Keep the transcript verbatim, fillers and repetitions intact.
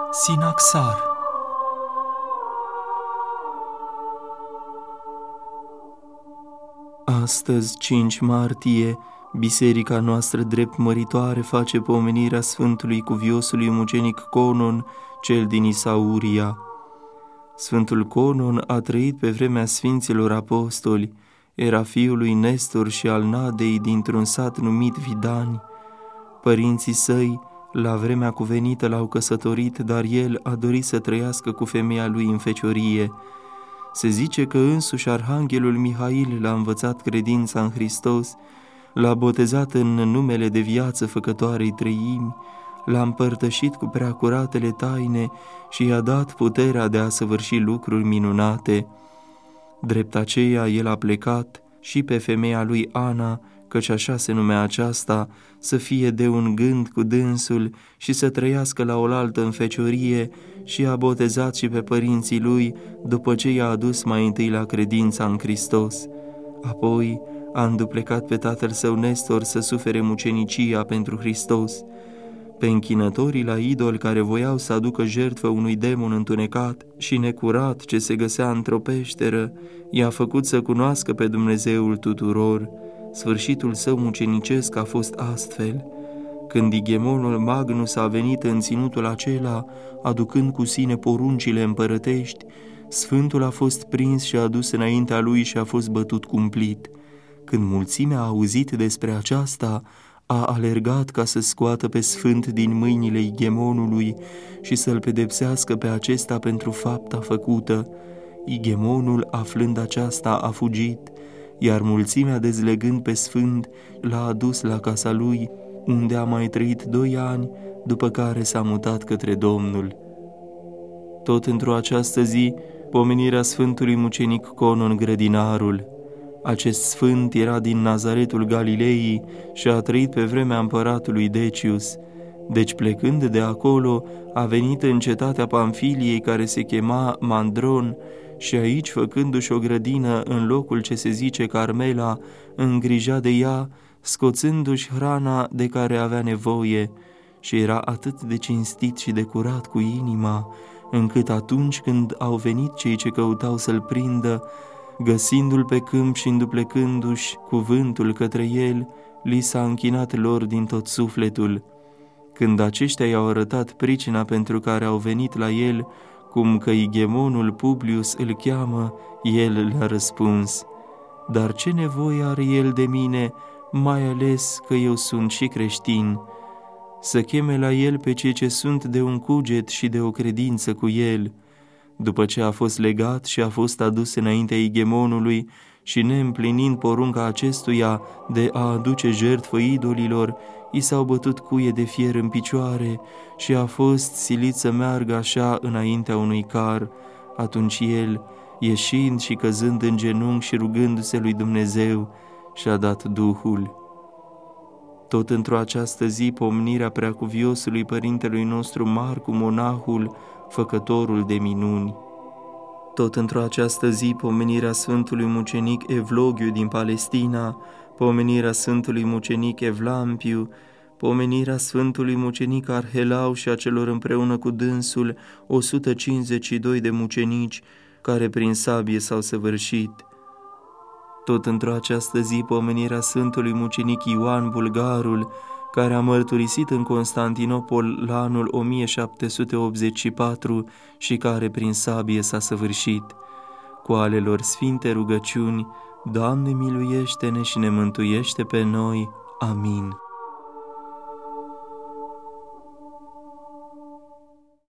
Sinaxar. Astăzi, cinci martie, biserica noastră drept măritoare face pomenirea Sfântului Cuviosului Mucenic Conon, cel din Isauria. Sfântul Conon a trăit pe vremea Sfinților Apostoli, era fiul lui Nestor și al Nadei dintr-un sat numit Vidani. Părinții săi, la vremea cuvenită, l-au căsătorit, dar el a dorit să trăiască cu femeia lui în feciorie. Se zice că însuși Arhanghelul Mihail l-a învățat credința în Hristos, l-a botezat în numele de viață făcătoarei treimi, l-a împărtășit cu preacuratele taine și i-a dat puterea de a săvârși lucruri minunate. Drept aceea el a plecat și pe femeia lui Ana, căci așa se numea aceasta, să fie de un gând cu dânsul și să trăiască la oaltă în feciorie, și a botezat și pe părinții lui, după ce i-a adus mai întâi la credința în Hristos. Apoi a înduplecat pe tatăl său Nestor să sufere mucenicia pentru Hristos. Pe închinătorii la idol care voiau să aducă jertfă unui demon întunecat și necurat ce se găsea într-o peșteră, i-a făcut să cunoască pe Dumnezeul tuturor. Sfârșitul său mucenicesc a fost astfel: când Igemonul Magnus a venit în ținutul acela, aducând cu sine poruncile împărătești, Sfântul a fost prins și adus înaintea lui și a fost bătut cumplit. Când mulțimea a auzit despre aceasta, a alergat ca să scoată pe Sfânt din mâinile Igemonului și să-l pedepsească pe acesta pentru fapta făcută. Igemonul, aflând aceasta, a fugit, iar mulțimea, dezlegând pe Sfânt, l-a adus la casa lui, unde a mai trăit doi ani, după care s-a mutat către Domnul. Tot într-o această zi, pomenirea Sfântului Mucenic Conon Grădinarul. Acest sfânt era din Nazaretul Galilei și a trăit pe vremea împăratului Decius. Deci, plecând de acolo, a venit în cetatea Pamfiliei, care se chema Mandron, și aici, făcându-și o grădină în locul ce se zice Carmela, îngrija de ea, scoțându-și hrana de care avea nevoie, și era atât de cinstit și de curat cu inima, încât atunci când au venit cei ce căutau să-l prindă, găsindu-l pe câmp și înduplecându-și cuvântul către el, li s-a închinat lor din tot sufletul. Când aceștia i-au arătat pricina pentru care au venit la el, cum că Igemonul Publius îl cheamă, el le-a răspuns: dar ce nevoie are el de mine, mai ales că eu sunt și creștin? Să cheme la el pe cei ce sunt de un cuget și de o credință cu el. După ce a fost legat și a fost adus înaintea Igemonului și, neîmplinind porunca acestuia de a aduce jertfă idolilor, i s-au bătut cuie de fier în picioare și a fost silit să meargă așa înaintea unui car. Atunci el, ieșind și căzând în genunchi și rugându-se lui Dumnezeu, și-a dat Duhul. Tot într-o această zi, pomenirea Preacuviosului Părintelui nostru Marcu Monahul, făcătorul de minuni. Tot într-o această zi, pomenirea Sfântului Mucenic Evlogiu din Palestina, pomenirea Sfântului Mucenic Evlampiu, pomenirea Sfântului Mucenic Arhelau și a celor împreună cu dânsul o sută cincizeci și doi de mucenici care prin sabie s-au săvârșit. Tot într-o această zi, pomenirea Sfântului Mucenic Ioan Bulgarul, care a mărturisit în Constantinopol la anul o mie șapte sute optzeci și patru și care prin sabie s-a săvârșit. Cu ale lor sfinte rugăciuni, Doamne, miluiește-ne și ne mântuiește pe noi. Amin.